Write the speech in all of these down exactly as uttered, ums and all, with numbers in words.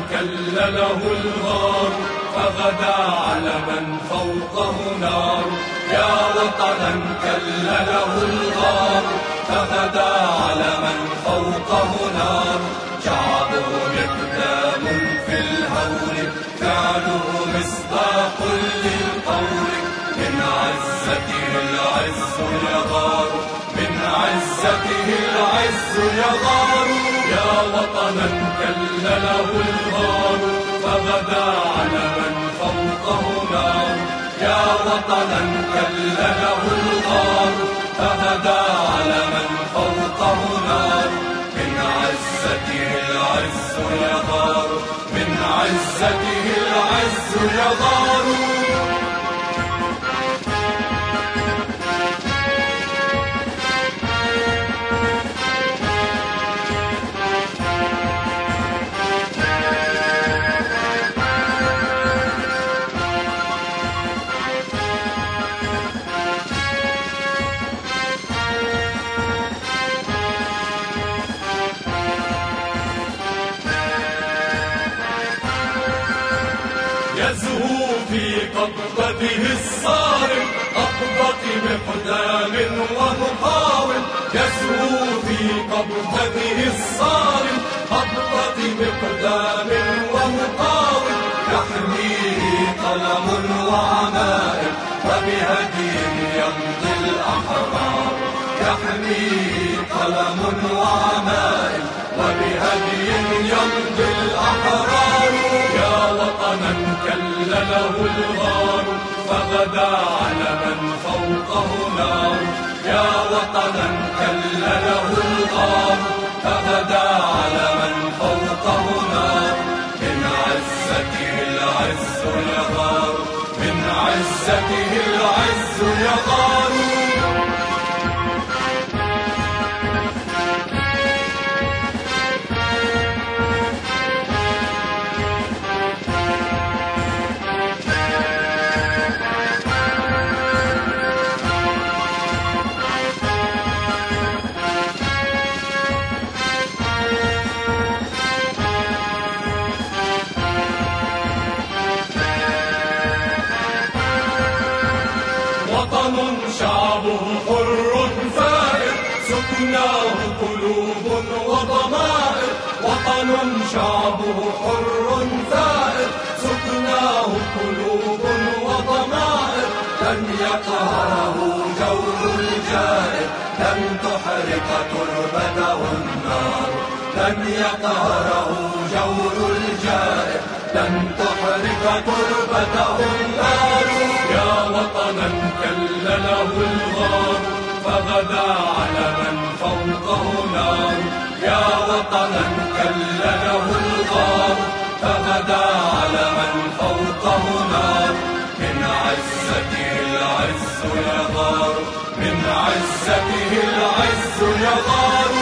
كلله الغار فغدا على من فوقه نار. يا وطنا كلله الغار فغدا على من فوقه نار. شعبه مقدام في الهول فعله مصداق للقول. من عزته العز يغار من عزته العز يغار. يا وطنا كلله الغار فغدا على من فوقه نار. يا وطنا كلله الغار فغدا على من فوقه نار. من عزته العز يغار من عزته العز يغار. يزهو في قبضته الصارم قبضة مقدام ومقاوم. يزهو في قبضته الصارم قبضة مقدام ومقاوم. يحميه قلم وعمائم وبهدي يمضي الأحرار. يحميه قلم وعمائم وبهدي يمضي الأحرار. يا وطنا كلله الغار فغدا على من فوقه نار. يا وطنا كلله الغار فغدا على من فوقه نار. من عزته العز يغار من عزته العز يغار. وطن شعبه حر ثائر سكناه قلوب وضمائر. وطن شعبه حر ثائر سكناه قلوب وضمائر. لن يقهره جور الجائر لن تحرق تربته النار. لن يقهره جور الجائر لن تحرق تربته النار. يا وطنا كلله الغار فغدا على من فوقه نار. يا وطنا كلله الغار فغدا على من فوقه نار. من عزته العز يغار من عزته العز يغار.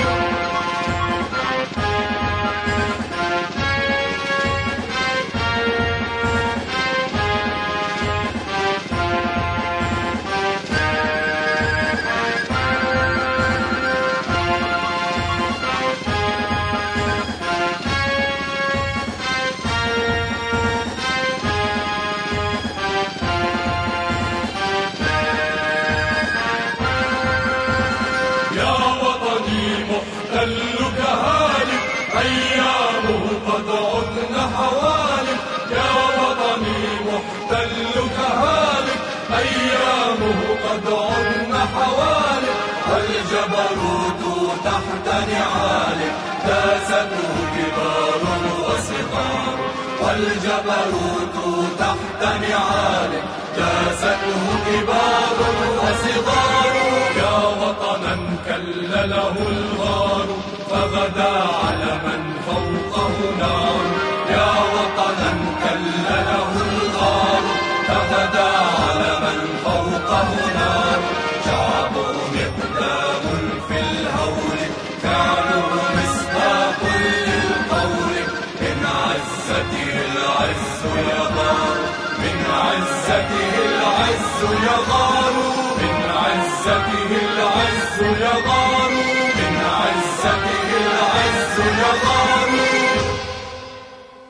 محتلك هالك أيامه قد عدن حوالك. يا وطني محتلك هالك أيامه قد عدن حوالك. والجبروت تحت نعالك داسته كبار وصغار. والجبروت تحت نعالك داسته كبار وصغار. يا وطنا كلله الغار فغدا على من فوقه نار. يا وطنا كلله الغار فغدا على من فوقه نار. شعبه مقدام في الهول فعله مصداق للقول. من عزته العز يغار من عزته العز يغار من عزته العز يغار من عزته العز يغار.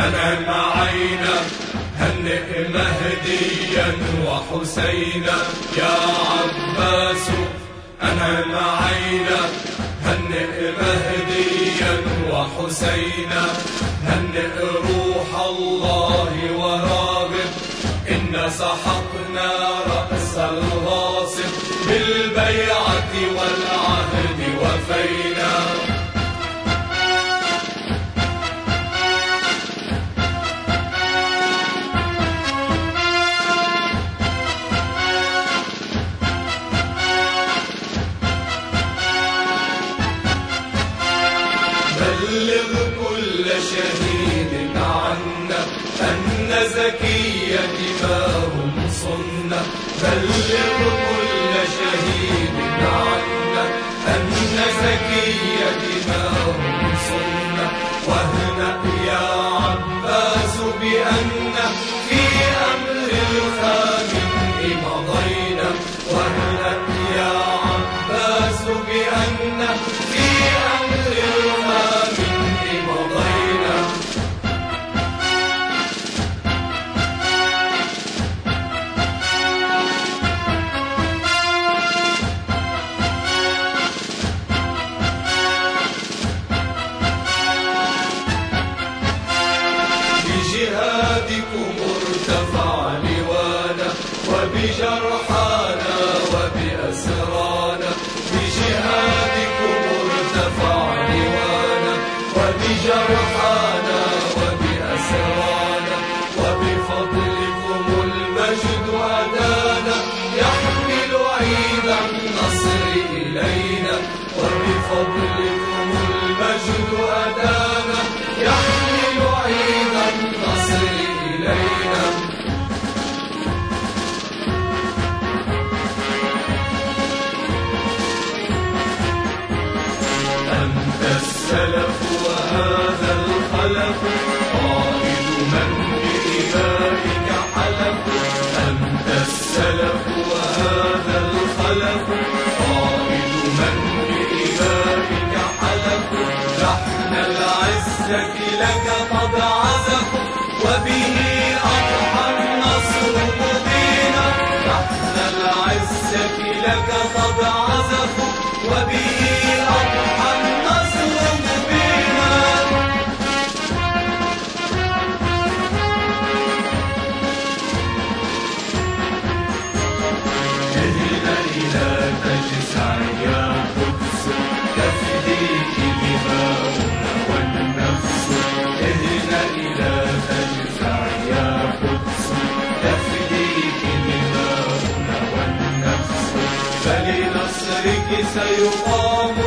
أنعم عينا هنئ مهديا وحسينا يا عباس. أنعم عينا هنئ مهديا وحسينا، هنئ روح الله وراغب، إن سحقنا رأس الغاصب، بالبيعة والعهد وفينا. بلغ كل شهيد عنا أن زكي دماهم صنة. بلغ كل شهيد عنا أن زكي دماهم صنة. واهنأ يا عباس بأن في أمر الخامنء مضينا. واهنأ يا عباس بأن في أمر الخامنء مضينا. بجهادكم ارتفع لوانا، وبجرحانا وبأسرانا. بجهادكم ارتفع لوانا، وبجرحانا وبأسرانا. وبفضلكم المجد أتانا، يحمل عيد النصر إلينا. وبفضلكم المجد أتانا، يحمل عيد النصر إلينا. أنت السلف وهذا الخلف، قائد من بإبائك حلف. أنت السلف وهذا الخلف، قائد من بإبائك حلف. لحن العزة لك قد عزفوا، وبه أضحى النصر مبينا. لحن العزة لك قد عزفوا، وبه أضحى النصر مبينا. اهدنا إلى تجزع يا قدس، تفديك دماؤنا والنفس. اهدنا إلى تجزع يا قدس، تفديك دماؤنا والنفس. فلنصرك سيقام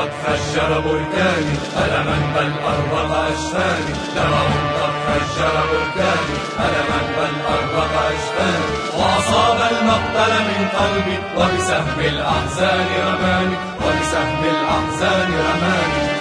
قد فجر بركاني ألما بل أرق أجفاني، دمع قد فجر بركاني ألما بل أرق أجفاني، وأصاب المقتل من قلبي وبسهم الأحزان رماني، وبسهم الأحزان رماني.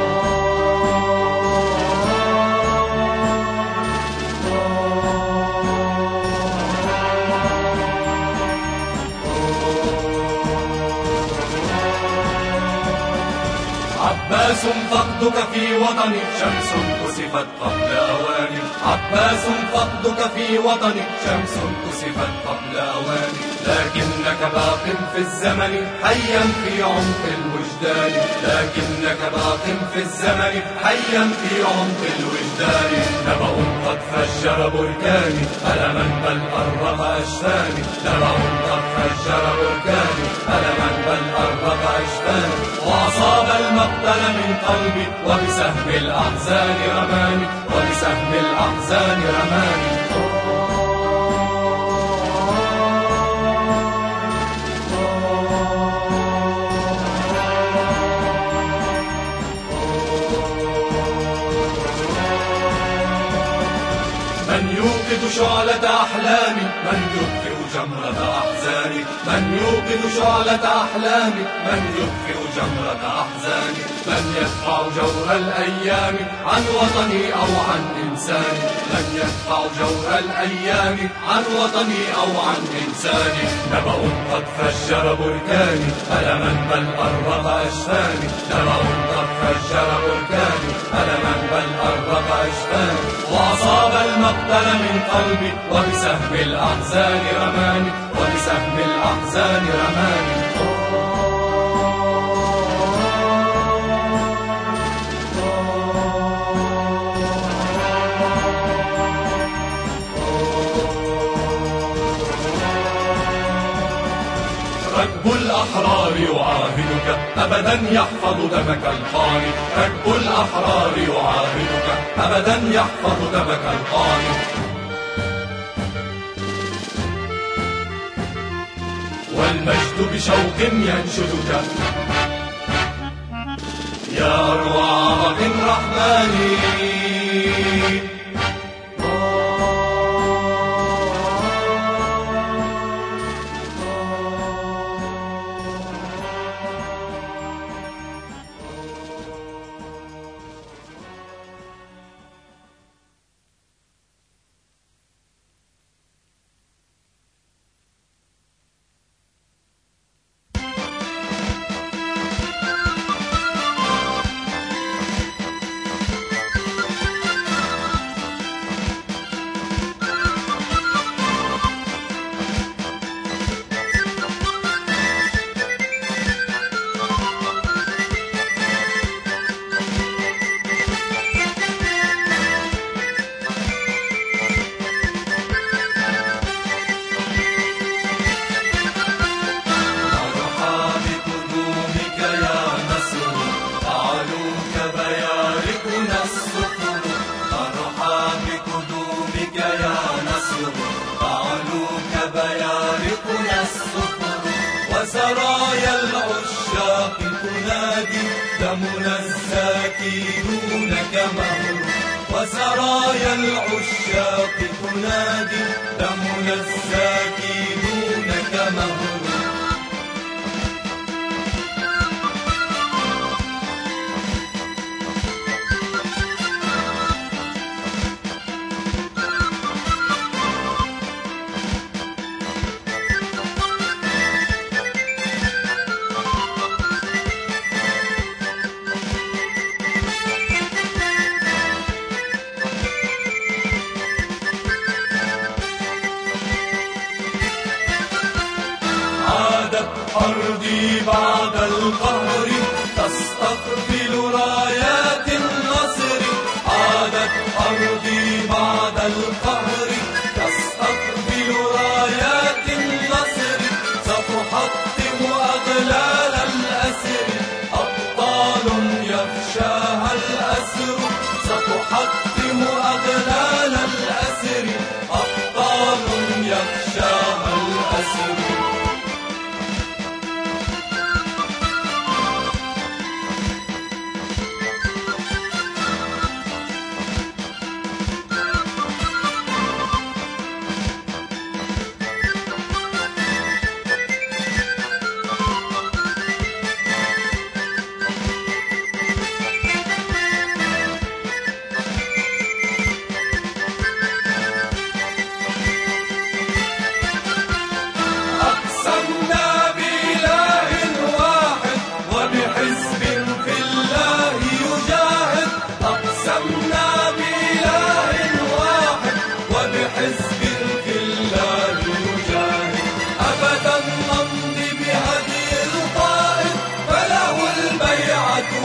عباس فقدك في وطني شمس كسفت قبل أواني، عباس فقدك في وطني شمس كسفت قبل أواني، لكنك باق في الزمن حيا في عمق الوجدان، لكنك باق في الزمن حيا في عمق الوجدان. نبأ قد فجر بركاني ألما بل أرق أجفاني، نبأ قد فجر بركاني ألما بل أرق أجفاني، وأصاب المقتل من قلبي وبسهم الأحزان رماني، وبسهم الأحزان رماني. من يوقد شعلة أحلامي، من يطفئ جمرة أحزاني، من يوقد شعلة أحلامي، من يطفئ جمرة أحزاني، من يدفع جور الأيام عن وطني أو عن إنساني، من يدفع جور الأيام عن وطني أو عن إنساني. نبأ قد فجر بركاني ألما بل أرق أجفاني، نبأ قد فجر بركاني ألما بل أرق أجفاني، وأصاب المقتل من قلبي وبسهم الأحزان رماني، وبسهم الأحزان رماني. ركب الأحرار يعاهدك أبدا يحفظ دمك القاني، ركب الأحرار يعاهدك أبدا يحفظ دمك القاني. والمجد بشوق ينشدك يا أروع من رحماني. وسرايا العشاق تنادي دمنا الزاكي دونك مهر، وسرايا العشاق تنادي دمنا الزاكي دونك مهر. أرضي بعد القهر تستقبل رايات النصر، عادت أرضي بعد القهر تستقبل رايات النصر، ستحطم أغلال الأسر أبطال يخشاها الأسر، ستحطم أغلال الأسر أبطال يخشاها الأسر.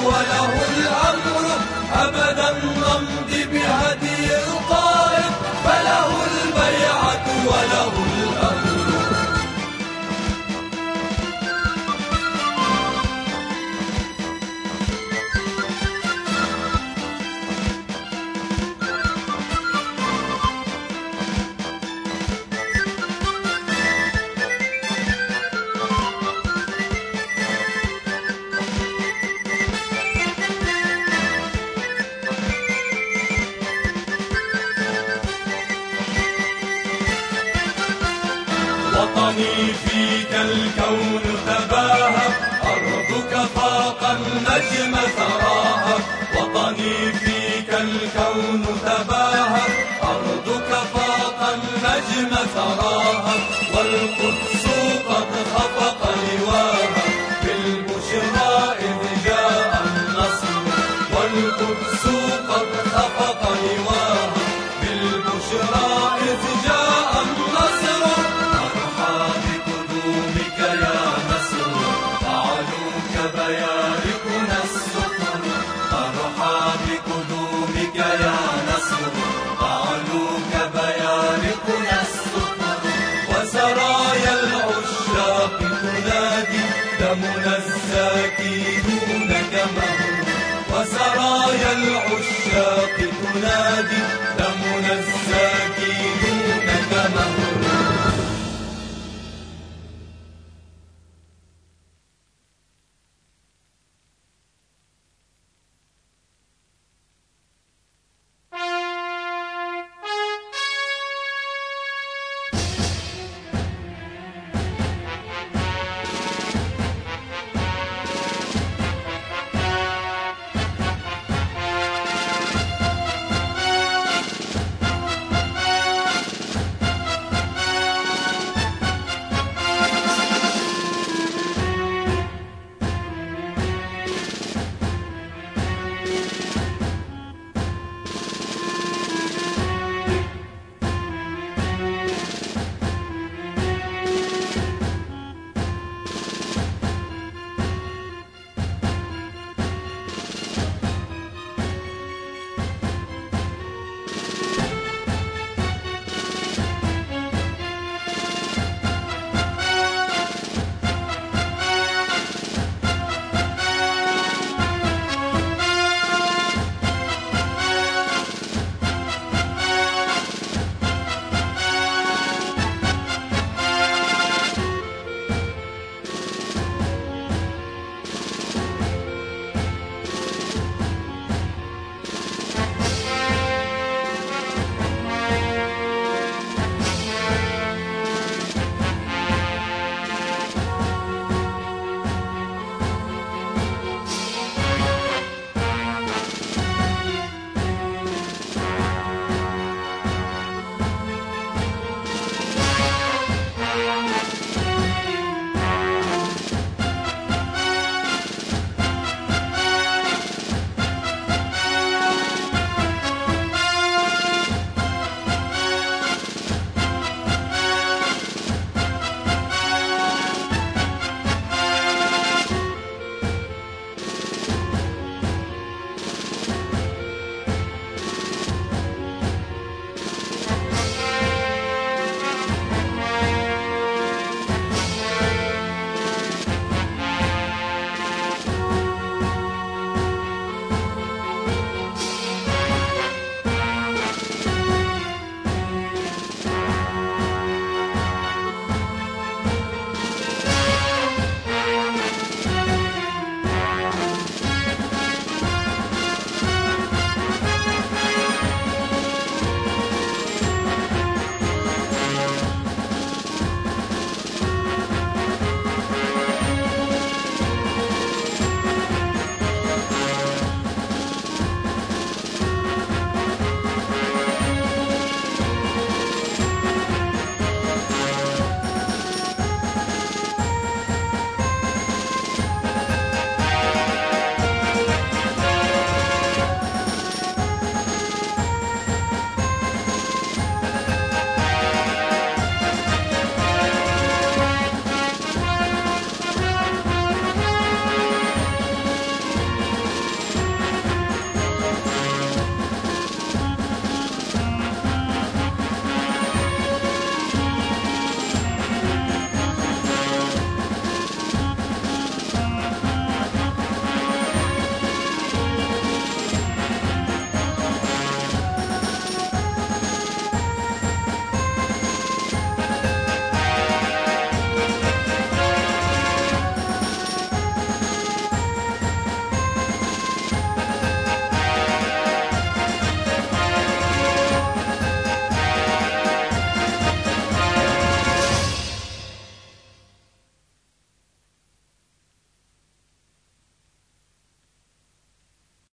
وله الأمر أبدا نمضي بهدي القائد فله البيعة وله الأمر. وطني فيك الكون تباهى أرضك فاق النجم ثراها. وطني فيك الكون تباهى أرضك فاق النجم ثراها. والقدس قد خفق لواها بالبشرى إذ جاء النصر. والقدس قد خفق لواها بالبشرى إذ جاء النصر. بيارقنا السطر فرحى بقدومك يا نصر. أعلوك بيارقنا السطر وسرايا العشاق تنادي دمنا الزاكي دونك مهر. وسرايا العشاق تنادي دمنا الزاكي دونك مهر.